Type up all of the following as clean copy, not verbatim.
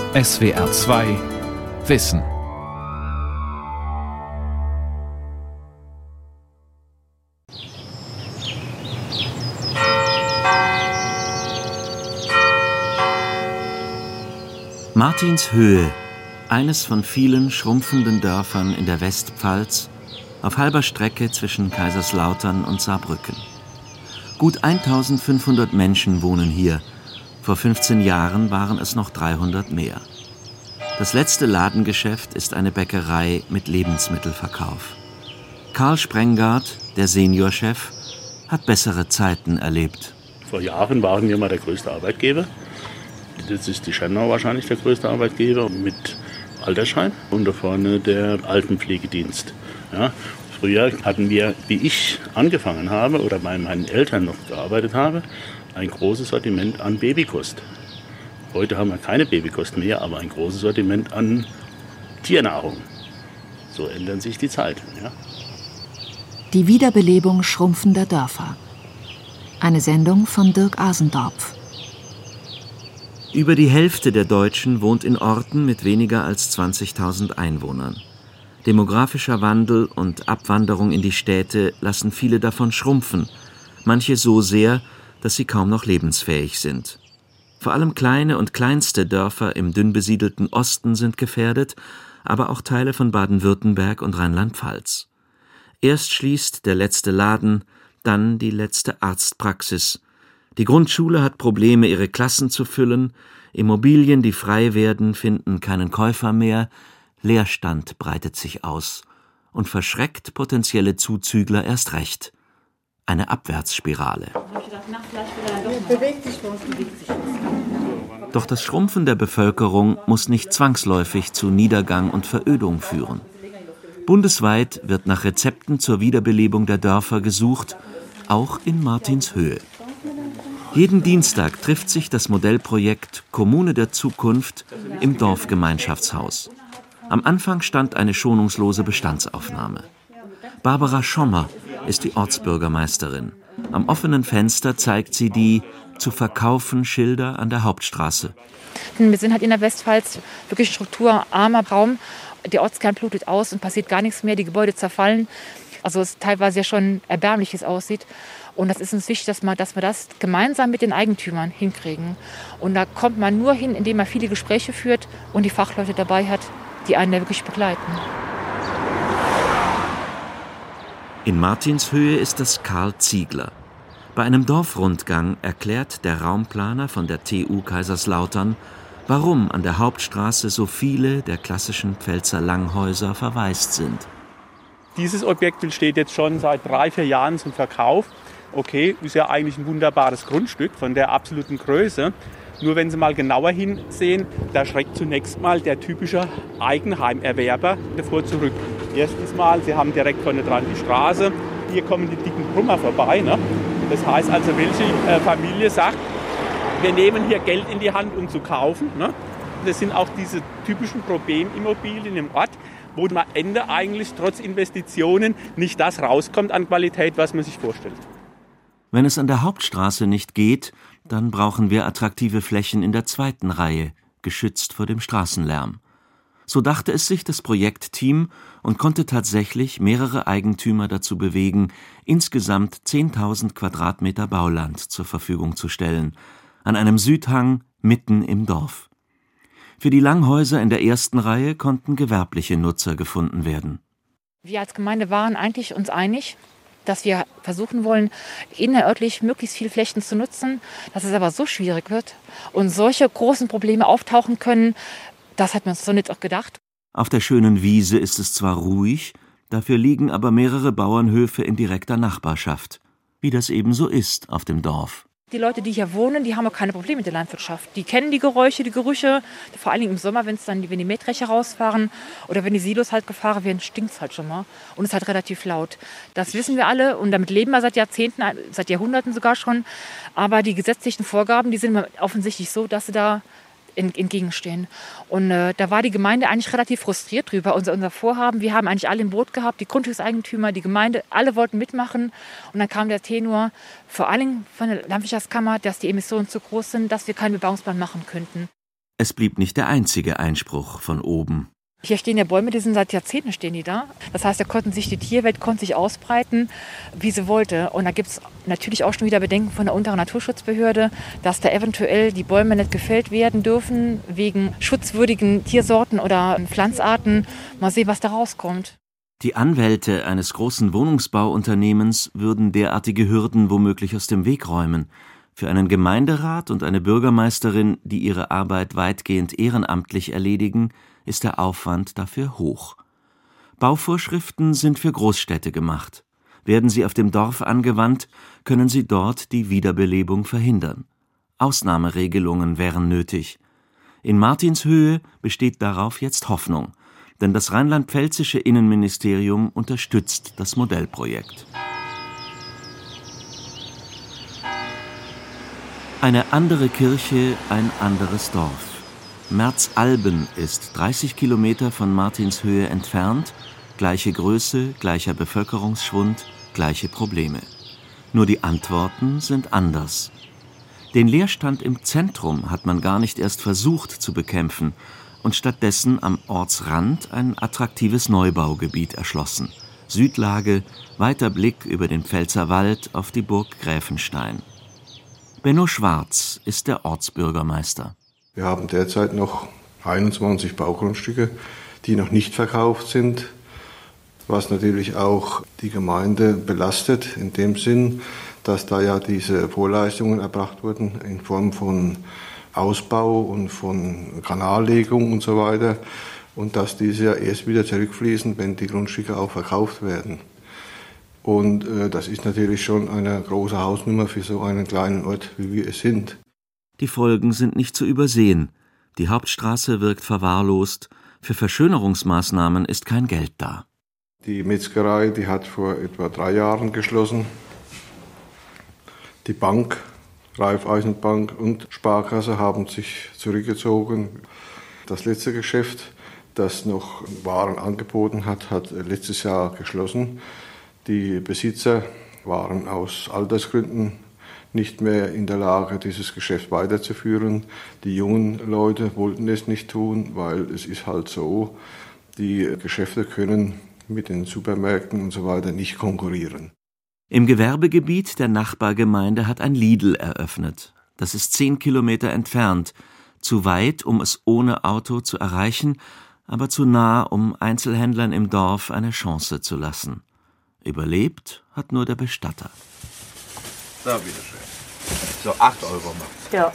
SWR 2 Wissen. Martinshöhe, eines von vielen schrumpfenden Dörfern in der Westpfalz, auf halber Strecke zwischen Kaiserslautern und Saarbrücken. Gut 1500 Menschen wohnen hier. Vor 15 Jahren waren es noch 300 mehr. Das letzte Ladengeschäft ist eine Bäckerei mit Lebensmittelverkauf. Karl Sprenggaard, der Seniorchef, hat bessere Zeiten erlebt. Vor Jahren waren wir mal der größte Arbeitgeber. Jetzt ist die Schennau wahrscheinlich der größte Arbeitgeber mit Altersheim und da vorne der Altenpflegedienst. Ja, früher hatten wir, wie ich angefangen habe oder bei meinen Eltern noch gearbeitet habe, ein großes Sortiment an Babykost. Heute haben wir keine Babykost mehr, aber ein großes Sortiment an Tiernahrung. So ändern sich die Zeiten. Ja. Die Wiederbelebung schrumpfender Dörfer. Eine Sendung von Dirk Asendorf. Über die Hälfte der Deutschen wohnt in Orten mit weniger als 20.000 Einwohnern. Demografischer Wandel und Abwanderung in die Städte lassen viele davon schrumpfen, manche so sehr, dass sie kaum noch lebensfähig sind. Vor allem kleine und kleinste Dörfer im dünn besiedelten Osten sind gefährdet, aber auch Teile von Baden-Württemberg und Rheinland-Pfalz. Erst schließt der letzte Laden, dann die letzte Arztpraxis. Die Grundschule hat Probleme, ihre Klassen zu füllen. Immobilien, die frei werden, finden keinen Käufer mehr. Leerstand breitet sich aus und verschreckt potenzielle Zuzügler erst recht. Eine Abwärtsspirale. Doch das Schrumpfen der Bevölkerung muss nicht zwangsläufig zu Niedergang und Verödung führen. Bundesweit wird nach Rezepten zur Wiederbelebung der Dörfer gesucht, auch in Martinshöhe. Jeden Dienstag trifft sich das Modellprojekt Kommune der Zukunft im Dorfgemeinschaftshaus. Am Anfang stand eine schonungslose Bestandsaufnahme. Barbara Schommer ist die Ortsbürgermeisterin. Am offenen Fenster zeigt sie die zu verkaufen Schilder an der Hauptstraße. Wir sind halt in der Westpfalz wirklich strukturarmer Raum. Der Ortskern blutet aus und passiert gar nichts mehr. Die Gebäude zerfallen. Also es teilweise ja schon erbärmliches aussieht. Und das ist uns wichtig, dass wir das gemeinsam mit den Eigentümern hinkriegen. Und da kommt man nur hin, indem man viele Gespräche führt und die Fachleute dabei hat, die einen da wirklich begleiten. In Martinshöhe ist es Karl Ziegler. Bei einem Dorfrundgang erklärt der Raumplaner von der TU Kaiserslautern, warum an der Hauptstraße so viele der klassischen Pfälzer Langhäuser verwaist sind. Dieses Objekt steht jetzt schon seit 3-4 Jahren zum Verkauf. Okay, ist ja eigentlich ein wunderbares Grundstück von der absoluten Größe. Nur wenn Sie mal genauer hinsehen, da schreckt zunächst mal der typische Eigenheimerwerber davor zurück. Erstens mal, Sie haben direkt vorne dran die Straße. Hier kommen die dicken Brummer vorbei. Ne? Das heißt also, welche Familie sagt, wir nehmen hier Geld in die Hand, um zu kaufen. Ne? Das sind auch diese typischen Problemimmobilien im Ort, wo am Ende eigentlich trotz Investitionen nicht das rauskommt an Qualität, was man sich vorstellt. Wenn es an der Hauptstraße nicht geht, dann brauchen wir attraktive Flächen in der zweiten Reihe, geschützt vor dem Straßenlärm. So dachte es sich das Projektteam und konnte tatsächlich mehrere Eigentümer dazu bewegen, insgesamt 10.000 Quadratmeter Bauland zur Verfügung zu stellen, an einem Südhang mitten im Dorf. Für die Langhäuser in der ersten Reihe konnten gewerbliche Nutzer gefunden werden. Wir als Gemeinde waren eigentlich uns einig, dass wir versuchen wollen, innerörtlich möglichst viele Flächen zu nutzen, dass es aber so schwierig wird und solche großen Probleme auftauchen können, das hat man uns so nicht auch gedacht. Auf der schönen Wiese ist es zwar ruhig, dafür liegen aber mehrere Bauernhöfe in direkter Nachbarschaft, wie das eben so ist auf dem Dorf. Die Leute, die hier wohnen, die haben auch keine Probleme mit der Landwirtschaft. Die kennen die Geräusche, die Gerüche. Vor allem im Sommer, wenn die Mähdrescher rausfahren oder wenn die Silos halt gefahren werden, stinkt es halt schon mal. Und es ist halt relativ laut. Das wissen wir alle und damit leben wir seit Jahrzehnten, seit Jahrhunderten sogar schon. Aber die gesetzlichen Vorgaben, die sind offensichtlich so, dass sie da entgegenstehen. Und da war die Gemeinde eigentlich relativ frustriert drüber. Unser Vorhaben, wir haben eigentlich alle im Boot gehabt, die Grundstückseigentümer, die Gemeinde, alle wollten mitmachen. Und dann kam der Tenor, vor allem von der Landwirtschaftskammer, dass die Emissionen zu groß sind, dass wir keinen Bebauungsplan machen könnten. Es blieb nicht der einzige Einspruch von oben. Hier stehen ja Bäume, die sind seit Jahrzehnten stehen die da. Das heißt, die Tierwelt konnte sich ausbreiten, wie sie wollte. Und da gibt es natürlich auch schon wieder Bedenken von der unteren Naturschutzbehörde, dass da eventuell die Bäume nicht gefällt werden dürfen, wegen schutzwürdigen Tiersorten oder Pflanzarten. Mal sehen, was da rauskommt. Die Anwälte eines großen Wohnungsbauunternehmens würden derartige Hürden womöglich aus dem Weg räumen. Für einen Gemeinderat und eine Bürgermeisterin, die ihre Arbeit weitgehend ehrenamtlich erledigen, ist der Aufwand dafür hoch. Bauvorschriften sind für Großstädte gemacht. Werden sie auf dem Dorf angewandt, können sie dort die Wiederbelebung verhindern. Ausnahmeregelungen wären nötig. In Martinshöhe besteht darauf jetzt Hoffnung, denn das rheinland-pfälzische Innenministerium unterstützt das Modellprojekt. Eine andere Kirche, ein anderes Dorf. Merzalben ist 30 Kilometer von Martinshöhe entfernt, gleiche Größe, gleicher Bevölkerungsschwund, gleiche Probleme. Nur die Antworten sind anders. Den Leerstand im Zentrum hat man gar nicht erst versucht zu bekämpfen und stattdessen am Ortsrand ein attraktives Neubaugebiet erschlossen. Südlage, weiter Blick über den Pfälzerwald auf die Burg Gräfenstein. Benno Schwarz ist der Ortsbürgermeister. Wir haben derzeit noch 21 Baugrundstücke, die noch nicht verkauft sind, was natürlich auch die Gemeinde belastet, in dem Sinn, dass da ja diese Vorleistungen erbracht wurden in Form von Ausbau und von Kanallegung und so weiter und dass diese ja erst wieder zurückfließen, wenn die Grundstücke auch verkauft werden. Und das ist natürlich schon eine große Hausnummer für so einen kleinen Ort, wie wir es sind. Die Folgen sind nicht zu übersehen. Die Hauptstraße wirkt verwahrlost. Für Verschönerungsmaßnahmen ist kein Geld da. Die Metzgerei, die hat vor etwa 3 Jahren geschlossen. Die Bank, Raiffeisenbank und Sparkasse haben sich zurückgezogen. Das letzte Geschäft, das noch Waren angeboten hat, hat letztes Jahr geschlossen. Die Besitzer waren aus Altersgründen nicht mehr in der Lage, dieses Geschäft weiterzuführen. Die jungen Leute wollten es nicht tun, weil es ist halt so, die Geschäfte können mit den Supermärkten und so weiter nicht konkurrieren. Im Gewerbegebiet der Nachbargemeinde hat ein Lidl eröffnet. Das ist 10 Kilometer entfernt, zu weit, um es ohne Auto zu erreichen, aber zu nah, um Einzelhändlern im Dorf eine Chance zu lassen. Überlebt hat nur der Bestatter. So, bitteschön. So, 8 € macht's. Ja.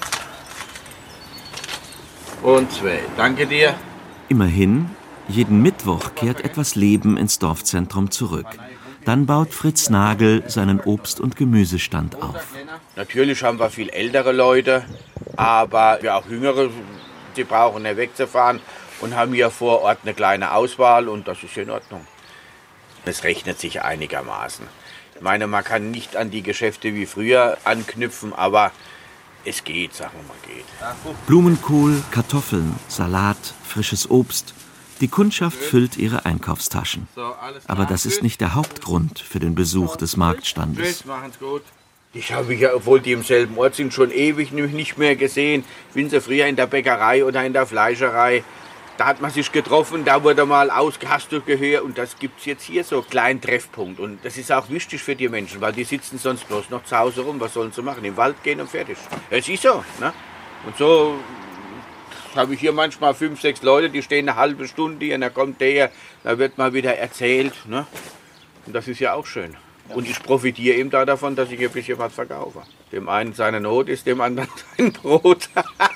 Und 2. Danke dir. Immerhin, jeden Mittwoch kehrt etwas Leben ins Dorfzentrum zurück. Dann baut Fritz Nagel seinen Obst- und Gemüsestand auf. Natürlich haben wir viel ältere Leute, aber wir auch Jüngere, die brauchen nicht wegzufahren und haben hier vor Ort eine kleine Auswahl und das ist in Ordnung. Es rechnet sich einigermaßen. Ich meine, man kann nicht an die Geschäfte wie früher anknüpfen, aber es geht, sagen wir mal, geht. Blumenkohl, Kartoffeln, Salat, frisches Obst. Die Kundschaft füllt ihre Einkaufstaschen. Aber das ist nicht der Hauptgrund für den Besuch des Marktstandes. Ich habe ja, obwohl die im selben Ort sind, schon ewig nicht mehr gesehen. Ich bin so früher in der Bäckerei oder in der Fleischerei. Da hat man sich getroffen, da wurde mal hast du gehört und das gibt es jetzt hier so, einen kleinen Treffpunkt. Und das ist auch wichtig für die Menschen, weil die sitzen sonst bloß noch zu Hause rum. Was sollen sie machen? Im Wald gehen und fertig. Es ist so. Ne? Und so habe ich hier manchmal 5, 6 Leute, die stehen eine halbe Stunde hier und dann kommt der, da wird mal wieder erzählt. Ne? Und das ist ja auch schön. Und ich profitiere eben davon, dass ich ein bisschen was verkaufe. Dem einen seine Not ist, dem anderen sein Brot.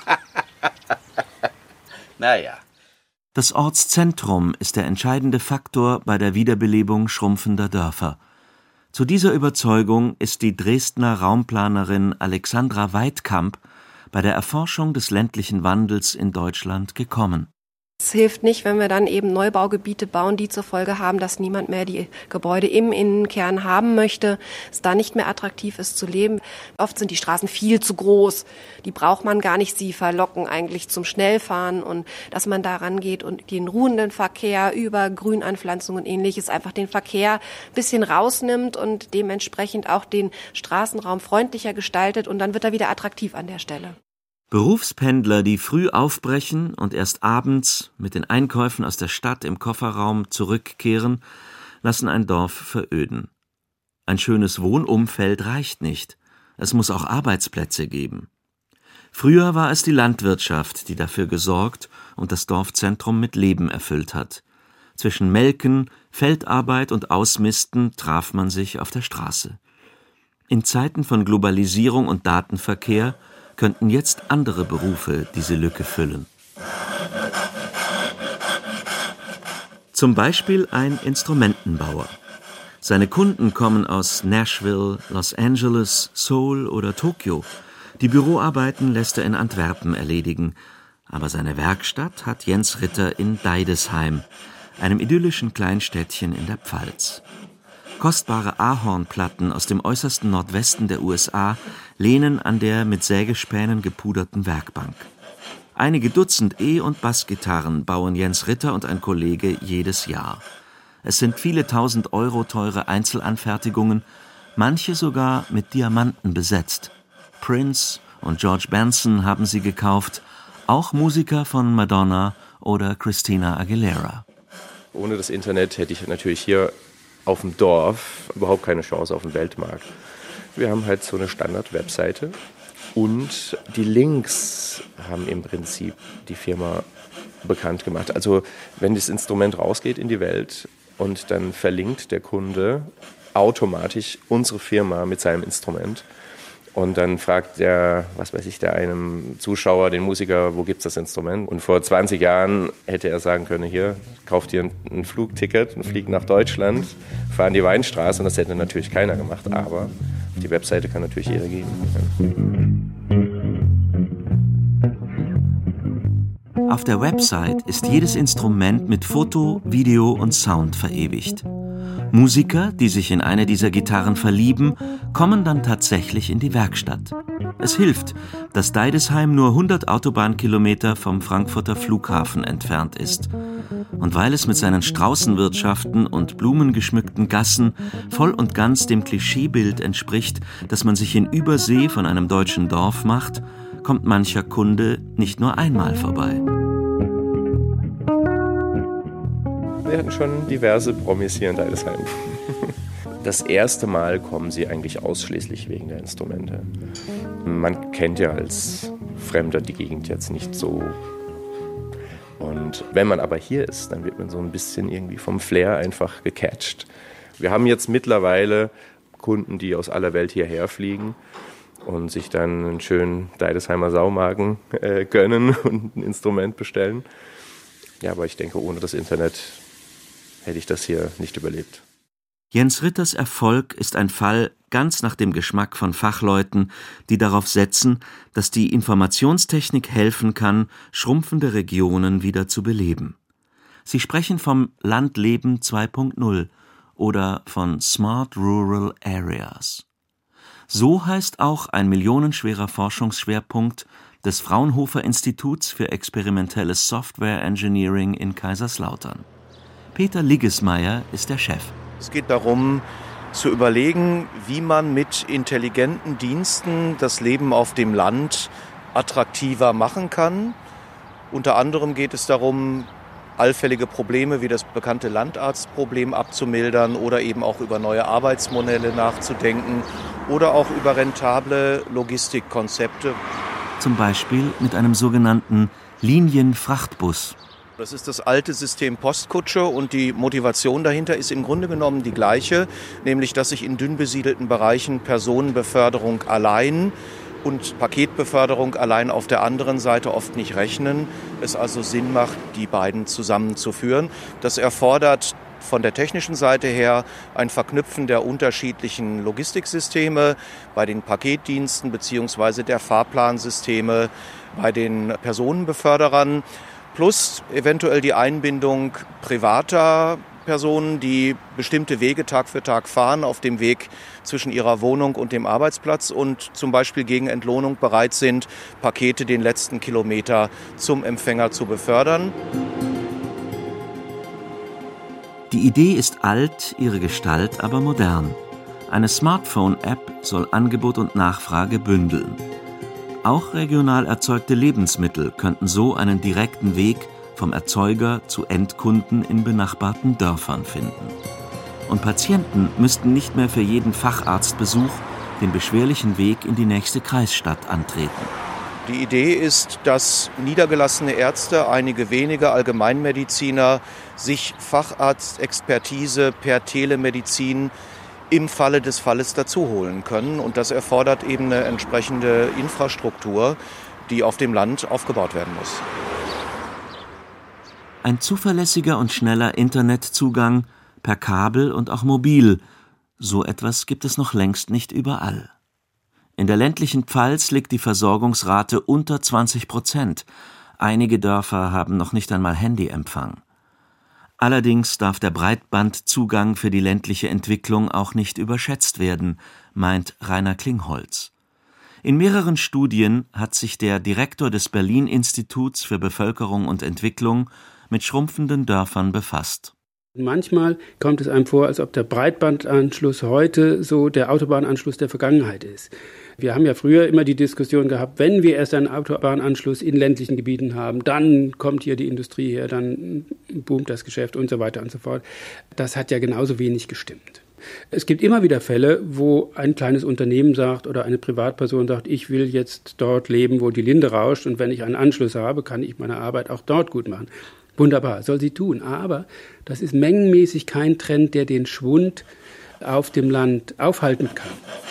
Naja. Das Ortszentrum ist der entscheidende Faktor bei der Wiederbelebung schrumpfender Dörfer. Zu dieser Überzeugung ist die Dresdner Raumplanerin Alexandra Weidkamp bei der Erforschung des ländlichen Wandels in Deutschland gekommen. Es hilft nicht, wenn wir dann eben Neubaugebiete bauen, die zur Folge haben, dass niemand mehr die Gebäude im Innenkern haben möchte, es da nicht mehr attraktiv ist zu leben. Oft sind die Straßen viel zu groß, die braucht man gar nicht, sie verlocken eigentlich zum Schnellfahren und dass man da rangeht und den ruhenden Verkehr über Grünanpflanzungen und Ähnliches einfach den Verkehr ein bisschen rausnimmt und dementsprechend auch den Straßenraum freundlicher gestaltet und dann wird er wieder attraktiv an der Stelle. Berufspendler, die früh aufbrechen und erst abends mit den Einkäufen aus der Stadt im Kofferraum zurückkehren, lassen ein Dorf veröden. Ein schönes Wohnumfeld reicht nicht. Es muss auch Arbeitsplätze geben. Früher war es die Landwirtschaft, die dafür gesorgt und das Dorfzentrum mit Leben erfüllt hat. Zwischen Melken, Feldarbeit und Ausmisten traf man sich auf der Straße. In Zeiten von Globalisierung und Datenverkehr könnten jetzt andere Berufe diese Lücke füllen. Zum Beispiel ein Instrumentenbauer. Seine Kunden kommen aus Nashville, Los Angeles, Seoul oder Tokio. Die Büroarbeiten lässt er in Antwerpen erledigen. Aber seine Werkstatt hat Jens Ritter in Deidesheim, einem idyllischen Kleinstädtchen in der Pfalz. Kostbare Ahornplatten aus dem äußersten Nordwesten der USA lehnen an der mit Sägespänen gepuderten Werkbank. Einige Dutzend E- und Bassgitarren bauen Jens Ritter und ein Kollege jedes Jahr. Es sind viele 1000 Euro teure Einzelanfertigungen, manche sogar mit Diamanten besetzt. Prince und George Benson haben sie gekauft, auch Musiker von Madonna oder Christina Aguilera. Ohne das Internet hätte ich natürlich hier auf dem Dorf überhaupt keine Chance auf dem Weltmarkt. Wir haben halt so eine Standard-Webseite und die Links haben im Prinzip die Firma bekannt gemacht. Also wenn das Instrument rausgeht in die Welt und dann verlinkt der Kunde automatisch unsere Firma mit seinem Instrument. Und dann fragt der einem Zuschauer, den Musiker, wo gibt's das Instrument? Und vor 20 Jahren hätte er sagen können, hier, kauft ihr ein Flugticket und fliegt nach Deutschland, fahren die Weinstraße. Und das hätte natürlich keiner gemacht. Aber auf die Webseite kann natürlich jeder gehen. Auf der Website ist jedes Instrument mit Foto, Video und Sound verewigt. Musiker, die sich in eine dieser Gitarren verlieben, kommen dann tatsächlich in die Werkstatt. Es hilft, dass Deidesheim nur 100 Autobahnkilometer vom Frankfurter Flughafen entfernt ist. Und weil es mit seinen Straußenwirtschaften und blumengeschmückten Gassen voll und ganz dem Klischeebild entspricht, das man sich in Übersee von einem deutschen Dorf macht, kommt mancher Kunde nicht nur einmal vorbei. Wir hatten schon diverse Promis hier in Deidesheim. Das erste Mal kommen sie eigentlich ausschließlich wegen der Instrumente. Man kennt ja als Fremder die Gegend jetzt nicht so. Und wenn man aber hier ist, dann wird man so ein bisschen irgendwie vom Flair einfach gecatcht. Wir haben jetzt mittlerweile Kunden, die aus aller Welt hierher fliegen und sich dann einen schönen Deidesheimer Saumagen gönnen und ein Instrument bestellen. Ja, aber ich denke, ohne das Internet hätte ich das hier nicht überlebt. Jens Ritters Erfolg ist ein Fall ganz nach dem Geschmack von Fachleuten, die darauf setzen, dass die Informationstechnik helfen kann, schrumpfende Regionen wieder zu beleben. Sie sprechen vom Landleben 2.0 oder von Smart Rural Areas. So heißt auch ein millionenschwerer Forschungsschwerpunkt des Fraunhofer Instituts für experimentelles Software Engineering in Kaiserslautern. Peter Liggesmeier ist der Chef. Es geht darum, zu überlegen, wie man mit intelligenten Diensten das Leben auf dem Land attraktiver machen kann. Unter anderem geht es darum, allfällige Probleme wie das bekannte Landarztproblem abzumildern oder eben auch über neue Arbeitsmodelle nachzudenken oder auch über rentable Logistikkonzepte. Zum Beispiel mit einem sogenannten Linienfrachtbus. Das ist das alte System Postkutsche und die Motivation dahinter ist im Grunde genommen die gleiche, nämlich dass sich in dünn besiedelten Bereichen Personenbeförderung allein und Paketbeförderung allein auf der anderen Seite oft nicht rechnen. Es also Sinn macht, die beiden zusammenzuführen. Das erfordert von der technischen Seite her ein Verknüpfen der unterschiedlichen Logistiksysteme bei den Paketdiensten bzw. der Fahrplansysteme bei den Personenbeförderern. Plus eventuell die Einbindung privater Personen, die bestimmte Wege Tag für Tag fahren auf dem Weg zwischen ihrer Wohnung und dem Arbeitsplatz und zum Beispiel gegen Entlohnung bereit sind, Pakete den letzten Kilometer zum Empfänger zu befördern. Die Idee ist alt, ihre Gestalt aber modern. Eine Smartphone-App soll Angebot und Nachfrage bündeln. Auch regional erzeugte Lebensmittel könnten so einen direkten Weg vom Erzeuger zu Endkunden in benachbarten Dörfern finden. Und Patienten müssten nicht mehr für jeden Facharztbesuch den beschwerlichen Weg in die nächste Kreisstadt antreten. Die Idee ist, dass niedergelassene Ärzte, einige wenige Allgemeinmediziner, sich Facharztexpertise per Telemedizin im Falle des Falles dazu holen können. Und das erfordert eben eine entsprechende Infrastruktur, die auf dem Land aufgebaut werden muss. Ein zuverlässiger und schneller Internetzugang per Kabel und auch mobil, so etwas gibt es noch längst nicht überall. In der ländlichen Pfalz liegt die Versorgungsrate unter 20%. Einige Dörfer haben noch nicht einmal Handyempfang. Allerdings darf der Breitbandzugang für die ländliche Entwicklung auch nicht überschätzt werden, meint Rainer Klingholz. In mehreren Studien hat sich der Direktor des Berlin-Instituts für Bevölkerung und Entwicklung mit schrumpfenden Dörfern befasst. Manchmal kommt es einem vor, als ob der Breitbandanschluss heute so der Autobahnanschluss der Vergangenheit ist. Wir haben ja früher immer die Diskussion gehabt, wenn wir erst einen Autobahnanschluss in ländlichen Gebieten haben, dann kommt hier die Industrie her, dann boomt das Geschäft und so weiter und so fort. Das hat ja genauso wenig gestimmt. Es gibt immer wieder Fälle, wo ein kleines Unternehmen sagt oder eine Privatperson sagt, ich will jetzt dort leben, wo die Linde rauscht, und wenn ich einen Anschluss habe, kann ich meine Arbeit auch dort gut machen. Wunderbar, soll sie tun. Aber das ist mengenmäßig kein Trend, der den Schwund auf dem Land aufhalten kann.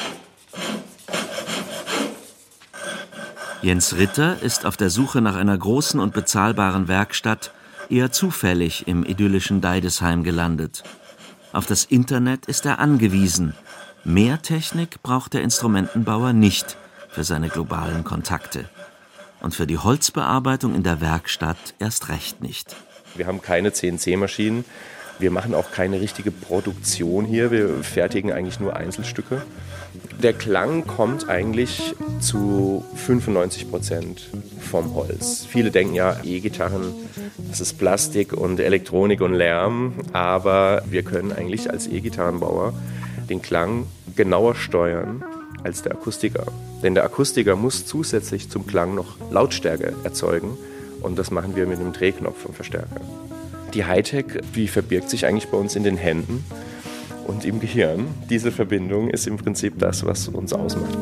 Jens Ritter ist auf der Suche nach einer großen und bezahlbaren Werkstatt eher zufällig im idyllischen Deidesheim gelandet. Auf das Internet ist er angewiesen. Mehr Technik braucht der Instrumentenbauer nicht für seine globalen Kontakte. Und für die Holzbearbeitung in der Werkstatt erst recht nicht. Wir haben keine CNC-Maschinen. Wir machen auch keine richtige Produktion hier. Wir fertigen eigentlich nur Einzelstücke. Der Klang kommt eigentlich zu 95% vom Holz. Viele denken ja, E-Gitarren, das ist Plastik und Elektronik und Lärm. Aber wir können eigentlich als E-Gitarrenbauer den Klang genauer steuern als der Akustiker. Denn der Akustiker muss zusätzlich zum Klang noch Lautstärke erzeugen. Und das machen wir mit einem Drehknopf vom Verstärker. Die Hightech, die verbirgt sich eigentlich bei uns in den Händen und im Gehirn. Diese Verbindung ist im Prinzip das, was uns ausmacht.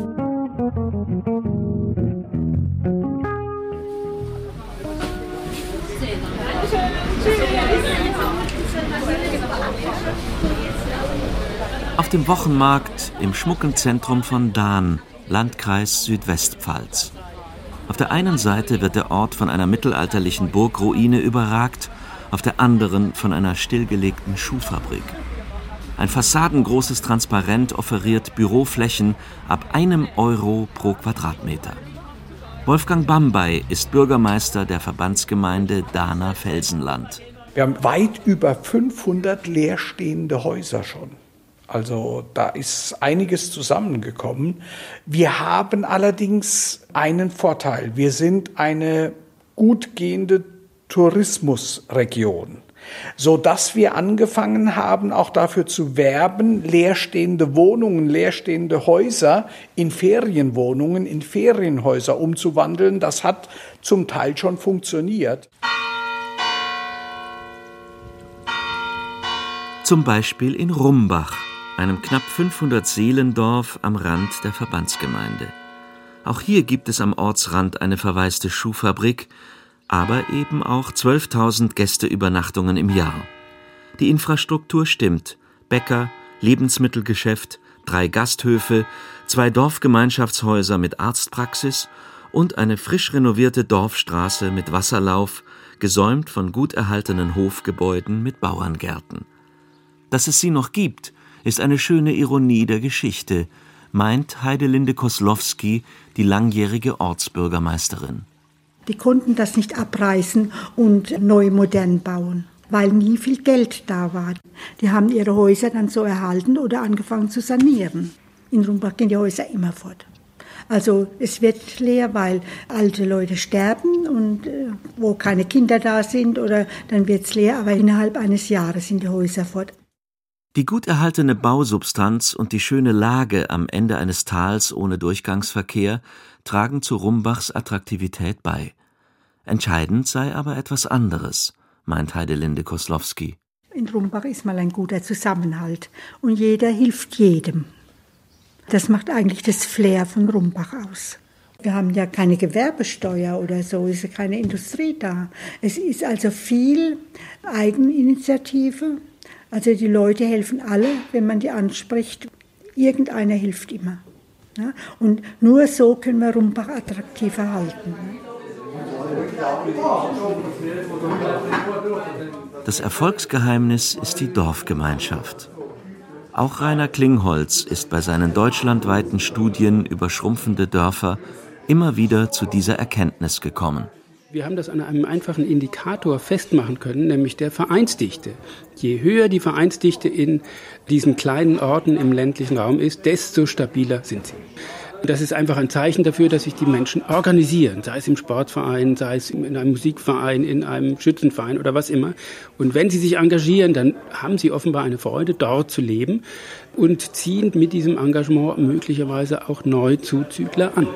Auf dem Wochenmarkt im schmucken Zentrum von Dahn, Landkreis Südwestpfalz. Auf der einen Seite wird der Ort von einer mittelalterlichen Burgruine überragt, auf der anderen von einer stillgelegten Schuhfabrik. Ein fassadengroßes Transparent offeriert Büroflächen ab 1 Euro pro Quadratmeter. Wolfgang Bambey ist Bürgermeister der Verbandsgemeinde Dahner Felsenland. Wir haben weit über 500 leerstehende Häuser schon. Also da ist einiges zusammengekommen. Wir haben allerdings einen Vorteil. Wir sind eine gut gehende Tourismusregion, sodass wir angefangen haben, auch dafür zu werben, leerstehende Wohnungen, leerstehende Häuser in Ferienwohnungen, in Ferienhäuser umzuwandeln. Das hat zum Teil schon funktioniert. Zum Beispiel in Rumbach, einem knapp 500 Seelendorf am Rand der Verbandsgemeinde. Auch hier gibt es am Ortsrand eine verwaiste Schuhfabrik, aber eben auch 12.000 Gästeübernachtungen im Jahr. Die Infrastruktur stimmt. Bäcker, Lebensmittelgeschäft, 3 Gasthöfe, 2 Dorfgemeinschaftshäuser mit Arztpraxis und eine frisch renovierte Dorfstraße mit Wasserlauf, gesäumt von gut erhaltenen Hofgebäuden mit Bauerngärten. Dass es sie noch gibt, ist eine schöne Ironie der Geschichte, meint Heidelinde Koslowski, die langjährige Ortsbürgermeisterin. Die konnten das nicht abreißen und neu modern bauen, weil nie viel Geld da war. Die haben ihre Häuser dann so erhalten oder angefangen zu sanieren. In Rumbach gehen die Häuser immer fort. Also es wird leer, weil alte Leute sterben und wo keine Kinder da sind, oder dann wird es leer, aber innerhalb eines Jahres sind die Häuser fort. Die gut erhaltene Bausubstanz und die schöne Lage am Ende eines Tals ohne Durchgangsverkehr tragen zu Rumbachs Attraktivität bei. Entscheidend sei aber etwas anderes, meint Heidelinde Koslowski. In Rumbach ist mal ein guter Zusammenhalt und jeder hilft jedem. Das macht eigentlich das Flair von Rumbach aus. Wir haben ja keine Gewerbesteuer oder so, es ist keine Industrie da. Es ist also viel Eigeninitiative. Also die Leute helfen alle, wenn man die anspricht. Irgendeiner hilft immer. Ja? Und nur so können wir Rumbach attraktiv erhalten. Das Erfolgsgeheimnis ist die Dorfgemeinschaft. Auch Rainer Klingholz ist bei seinen deutschlandweiten Studien über schrumpfende Dörfer immer wieder zu dieser Erkenntnis gekommen. Wir haben das an einem einfachen Indikator festmachen können, nämlich der Vereinsdichte. Je höher die Vereinsdichte in diesen kleinen Orten im ländlichen Raum ist, desto stabiler sind sie. Das ist einfach ein Zeichen dafür, dass sich die Menschen organisieren, sei es im Sportverein, sei es in einem Musikverein, in einem Schützenverein oder was immer. Und wenn sie sich engagieren, dann haben sie offenbar eine Freude, dort zu leben und ziehen mit diesem Engagement möglicherweise auch Neuzuzügler an.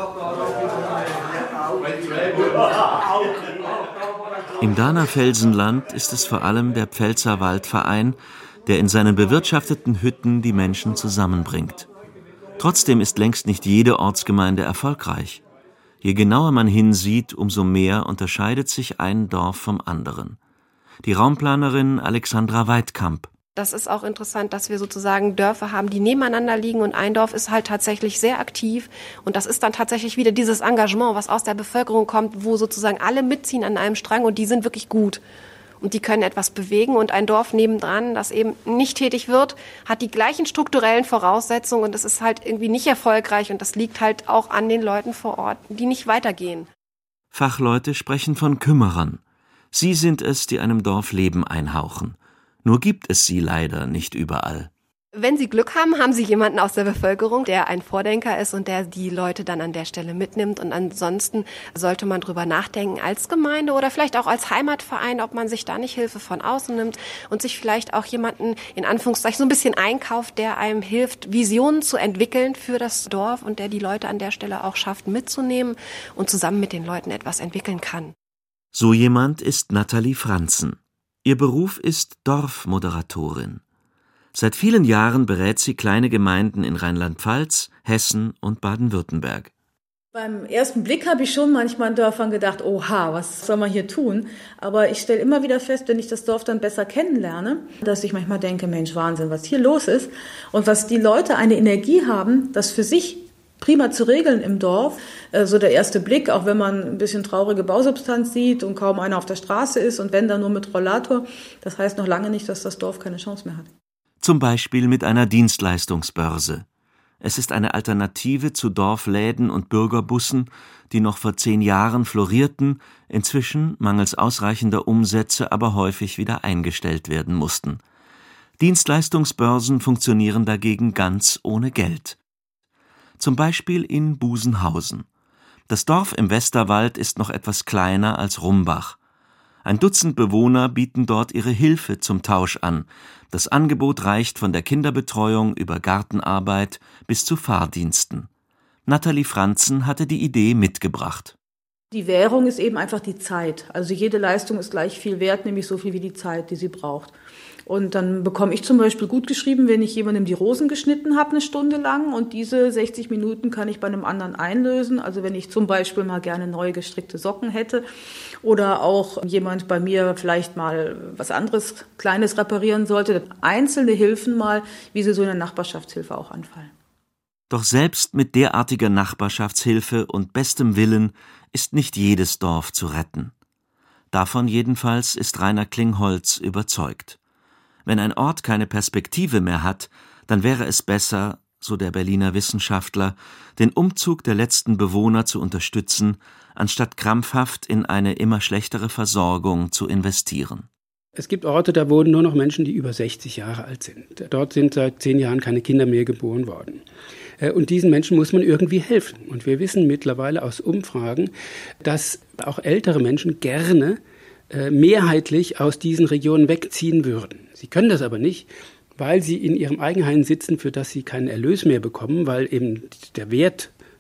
Im Dahner-Felsenland ist es vor allem der Pfälzer Waldverein, der in seinen bewirtschafteten Hütten die Menschen zusammenbringt. Trotzdem ist längst nicht jede Ortsgemeinde erfolgreich. Je genauer man hinsieht, umso mehr unterscheidet sich ein Dorf vom anderen. Die Raumplanerin Alexandra Weidkamp. Das ist auch interessant, dass wir sozusagen Dörfer haben, die nebeneinander liegen und ein Dorf ist halt tatsächlich sehr aktiv und das ist dann tatsächlich wieder dieses Engagement, was aus der Bevölkerung kommt, wo sozusagen alle mitziehen an einem Strang und die sind wirklich gut. Und die können etwas bewegen und ein Dorf nebendran, das eben nicht tätig wird, hat die gleichen strukturellen Voraussetzungen und es ist halt irgendwie nicht erfolgreich und das liegt halt auch an den Leuten vor Ort, die nicht weitergehen. Fachleute sprechen von Kümmerern. Sie sind es, die einem Dorf Leben einhauchen. Nur gibt es sie leider nicht überall. Wenn Sie Glück haben, haben Sie jemanden aus der Bevölkerung, der ein Vordenker ist und der die Leute dann an der Stelle mitnimmt. Und ansonsten sollte man drüber nachdenken als Gemeinde oder vielleicht auch als Heimatverein, ob man sich da nicht Hilfe von außen nimmt und sich vielleicht auch jemanden in Anführungszeichen so ein bisschen einkauft, der einem hilft, Visionen zu entwickeln für das Dorf und der die Leute an der Stelle auch schafft mitzunehmen und zusammen mit den Leuten etwas entwickeln kann. So jemand ist Nathalie Franzen. Ihr Beruf ist Dorfmoderatorin. Seit vielen Jahren berät sie kleine Gemeinden in Rheinland-Pfalz, Hessen und Baden-Württemberg. Beim ersten Blick habe ich schon manchmal in Dörfern gedacht, oha, was soll man hier tun? Aber ich stelle immer wieder fest, wenn ich das Dorf dann besser kennenlerne, dass ich manchmal denke, Mensch, Wahnsinn, was hier los ist. Und was die Leute eine Energie haben, das für sich prima zu regeln im Dorf. So der erste Blick, auch wenn man ein bisschen traurige Bausubstanz sieht und kaum einer auf der Straße ist und wenn dann nur mit Rollator, das heißt noch lange nicht, dass das Dorf keine Chance mehr hat. Zum Beispiel mit einer Dienstleistungsbörse. Es ist eine Alternative zu Dorfläden und Bürgerbussen, die noch vor 10 Jahren florierten, inzwischen mangels ausreichender Umsätze aber häufig wieder eingestellt werden mussten. Dienstleistungsbörsen funktionieren dagegen ganz ohne Geld. Zum Beispiel in Busenhausen. Das Dorf im Westerwald ist noch etwas kleiner als Rumbach. Ein Dutzend Bewohner bieten dort ihre Hilfe zum Tausch an. Das Angebot reicht von der Kinderbetreuung über Gartenarbeit bis zu Fahrdiensten. Nathalie Franzen hatte die Idee mitgebracht. Die Währung ist eben einfach die Zeit. Also jede Leistung ist gleich viel wert, nämlich so viel wie die Zeit, die sie braucht. Und dann bekomme ich zum Beispiel gut geschrieben, wenn ich jemandem die Rosen geschnitten habe, 1 Stunde lang. Und diese 60 Minuten kann ich bei einem anderen einlösen. Also wenn ich zum Beispiel mal gerne neu gestrickte Socken hätte oder auch jemand bei mir vielleicht mal was anderes Kleines reparieren sollte. Einzelne Hilfen mal, wie sie so in der Nachbarschaftshilfe auch anfallen. Doch selbst mit derartiger Nachbarschaftshilfe und bestem Willen ist nicht jedes Dorf zu retten. Davon jedenfalls ist Rainer Klingholz überzeugt. Wenn ein Ort keine Perspektive mehr hat, dann wäre es besser, so der Berliner Wissenschaftler, den Umzug der letzten Bewohner zu unterstützen, anstatt krampfhaft in eine immer schlechtere Versorgung zu investieren. Es gibt Orte, da wohnen nur noch Menschen, die über 60 Jahre alt sind. Dort sind seit 10 Jahren keine Kinder mehr geboren worden. Und diesen Menschen muss man irgendwie helfen. Und wir wissen mittlerweile aus Umfragen, dass auch ältere Menschen gerne mehrheitlich aus diesen Regionen wegziehen würden. Sie können das aber nicht, weil sie in ihrem Eigenheim sitzen, für das sie keinen Erlös mehr bekommen, weil eben der Wert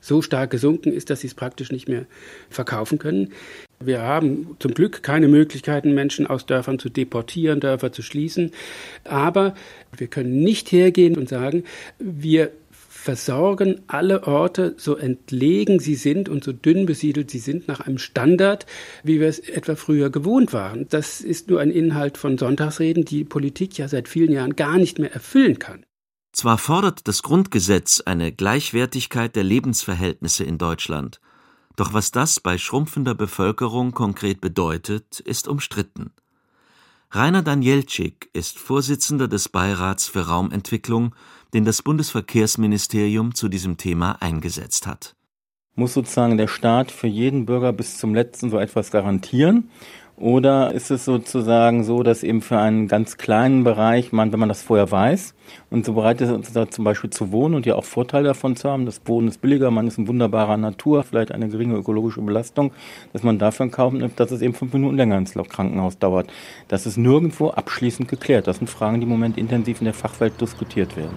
so stark gesunken ist, dass sie es praktisch nicht mehr verkaufen können. Wir haben zum Glück keine Möglichkeiten, Menschen aus Dörfern zu deportieren, Dörfer zu schließen. Aber wir können nicht hergehen und sagen, wir versorgen alle Orte, so entlegen sie sind und so dünn besiedelt sie sind, nach einem Standard, wie wir es etwa früher gewohnt waren. Das ist nur ein Inhalt von Sonntagsreden, die Politik ja seit vielen Jahren gar nicht mehr erfüllen kann. Zwar fordert das Grundgesetz eine Gleichwertigkeit der Lebensverhältnisse in Deutschland, doch was das bei schrumpfender Bevölkerung konkret bedeutet, ist umstritten. Rainer Danielczyk ist Vorsitzender des Beirats für Raumentwicklung, den das Bundesverkehrsministerium zu diesem Thema eingesetzt hat. Muss sozusagen der Staat für jeden Bürger bis zum Letzten so etwas garantieren? Oder ist es sozusagen so, dass eben für einen ganz kleinen Bereich man, wenn man das vorher weiß und so bereit ist, zum Beispiel zu wohnen und ja auch Vorteile davon zu haben, das Wohnen ist billiger, man ist in wunderbarer Natur, vielleicht eine geringe ökologische Belastung, dass man dafür in Kauf nimmt, dass es eben 5 Minuten länger ins Krankenhaus dauert. Das ist nirgendwo abschließend geklärt. Das sind Fragen, die im Moment intensiv in der Fachwelt diskutiert werden.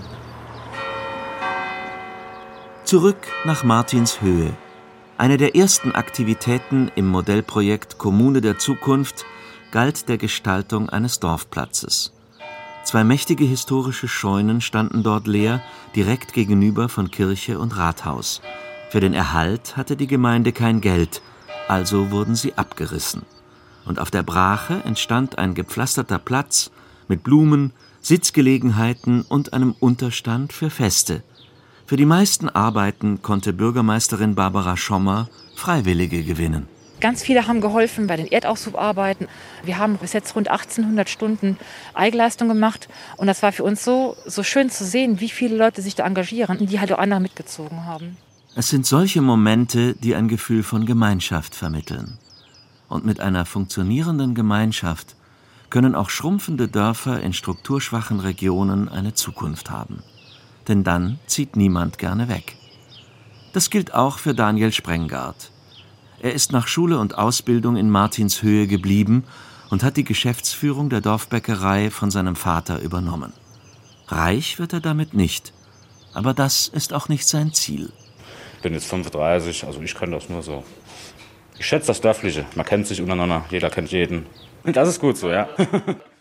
Zurück nach Martinshöhe. Eine der ersten Aktivitäten im Modellprojekt Kommune der Zukunft galt der Gestaltung eines Dorfplatzes. 2 mächtige historische Scheunen standen dort leer, direkt gegenüber von Kirche und Rathaus. Für den Erhalt hatte die Gemeinde kein Geld, also wurden sie abgerissen. Und auf der Brache entstand ein gepflasterter Platz mit Blumen, Sitzgelegenheiten und einem Unterstand für Feste. Für die meisten Arbeiten konnte Bürgermeisterin Barbara Schommer Freiwillige gewinnen. Ganz viele haben geholfen bei den Erdaushub-Arbeiten. Wir haben bis jetzt rund 1800 Stunden Eigenleistung gemacht. Und das war für uns so schön zu sehen, wie viele Leute sich da engagieren und die halt auch andere mitgezogen haben. Es sind solche Momente, die ein Gefühl von Gemeinschaft vermitteln. Und mit einer funktionierenden Gemeinschaft können auch schrumpfende Dörfer in strukturschwachen Regionen eine Zukunft haben. Denn dann zieht niemand gerne weg. Das gilt auch für Daniel Sprenggaard. Er ist nach Schule und Ausbildung in Martinshöhe geblieben und hat die Geschäftsführung der Dorfbäckerei von seinem Vater übernommen. Reich wird er damit nicht, aber das ist auch nicht sein Ziel. Ich bin jetzt 35, also ich kann das nur so. Ich schätze das Dörfliche, man kennt sich untereinander, jeder kennt jeden. Und das ist gut so, ja.